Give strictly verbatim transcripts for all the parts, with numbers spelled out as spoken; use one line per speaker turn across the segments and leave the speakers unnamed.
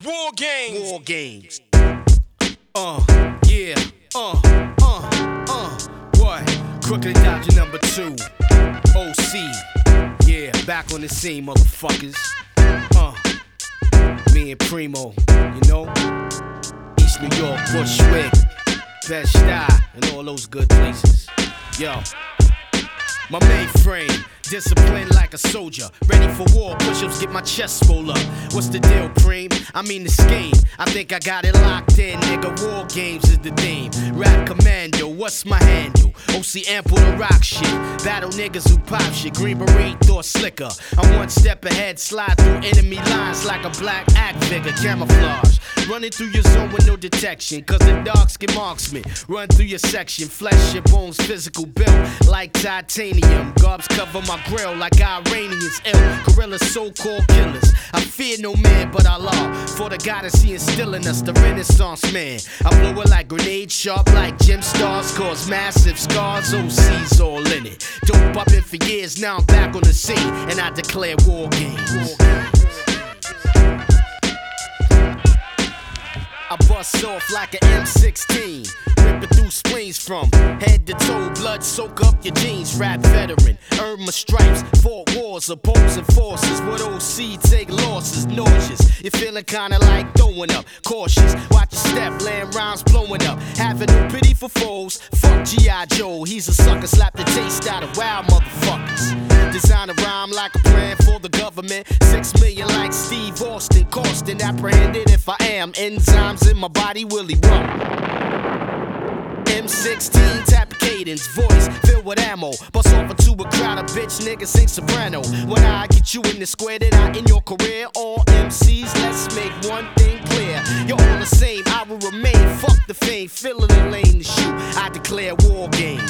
War games.
War games. Uh, yeah. Uh, uh, uh. What? Crooked Dodger number two. O C. Yeah, back on the scene, motherfuckers. Uh, me and Primo, you know? East New York, Bushwick, Bed-Stuy, and all those good places. Yo. My mainframe, disciplined like a soldier. Ready for war, push-ups get my chest swole up. What's the deal, Preem? I mean the scheme. I think I got it locked in, nigga. War games is the theme. Rap commando, what's my handle? O C ample to rock shit. Battle niggas who pop shit. Green beret, Thor slicker. I'm one step ahead, slide through enemy lines like a black act figure. Camouflage. Running through your zone with no detection. Cause the dark skin marksman. Run through your section. Flesh your bones, physical built like titanium. Garbs cover my grill like Iranians ill. Gorilla so-called killers. I fear no man but Allah. For the goddess he instilling us, the Renaissance man. I blow it like grenade, sharp like gem stars. Cause massive scars, O C's all in it. Dope up in for years, now I'm back on the scene. And I declare war games. I bust off like an M sixteen. Ripping through spleens from head to toe. Blood soak up your jeans. Rap veteran, earn my stripes. Fought wars, opposing forces. With O C, take losses, nauseous. You're feeling kinda like throwing up. Cautious, watch your step, land rhymes blowing up. Having no pity for foes. Fuck G I Joe, he's a sucker. Slap the taste out of wild motherfuckers. Design a rhyme like a plan for the government. Six million like Steve Austin. Costin, apprehended if I am. Enzymes in my body will erupt. M sixteen tap cadence, voice filled with ammo. Bust off into a crowd of bitch niggas sing soprano. When I get you in the square, then I in your career. All M Cs, let's make one thing clear. You're all the same, I will remain. Fuck the fame, filling the lane to shoot. I declare war games.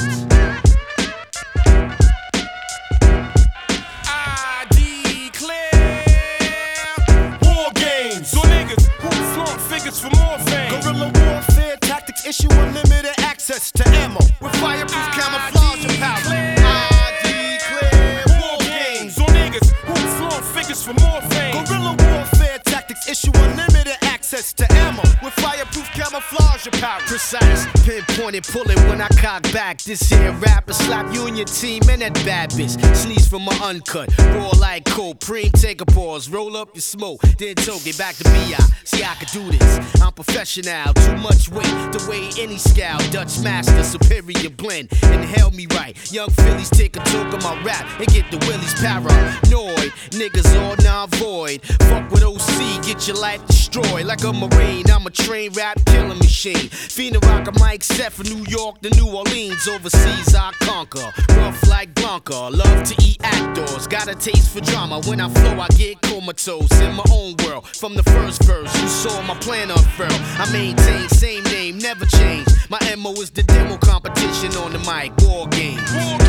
I declare war games. So niggas who flaunt figures for more fame.
Guerrilla warfare tactics issue unlimited access to ammo with fireproof camouflage and power. I declare war games.
So niggas who flaunt figures for more fame.
Guerrilla warfare tactics issue unlimited access to ammo with fireproof camouflage and power.
Precise, pinpoint and pull it when I cock back. This here rapper slap you and your team and that bad bitch. Sneeze from my uncut, raw like cold. Preem, take a pause, roll up your smoke, then toke it back to B I. See I can do this, I'm professional. Too much weight to weigh any scowl. Dutch master, superior blend, inhale me right. Young Phillies take a toke of my rap and get the willies paranoid. Niggas all non-void. Fuck with O C, get your life destroyed. Like a Marine, I'm a trained rap killing machine. Fiend rock a mic set for New York to New Orleans. Overseas I conquer, rough like Blanca. Love to eat actors, got a taste for drama. When I flow I get comatose in my own world. From the first verse you saw my plan unfurl. I maintain same name, never change. My M O is the demo competition on the mic. War games.